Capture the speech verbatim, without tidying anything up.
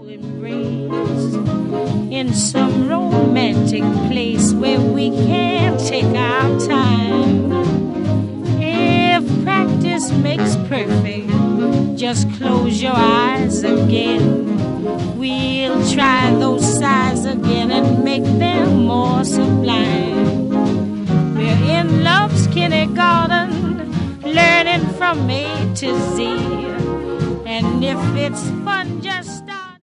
embrace in some romantic place where we can take our time. If practice makes perfect, just close your eyes again. We'll try those sides again and make them more sublime. We're in love's kindergarten, learning from A to Z. And if it's fun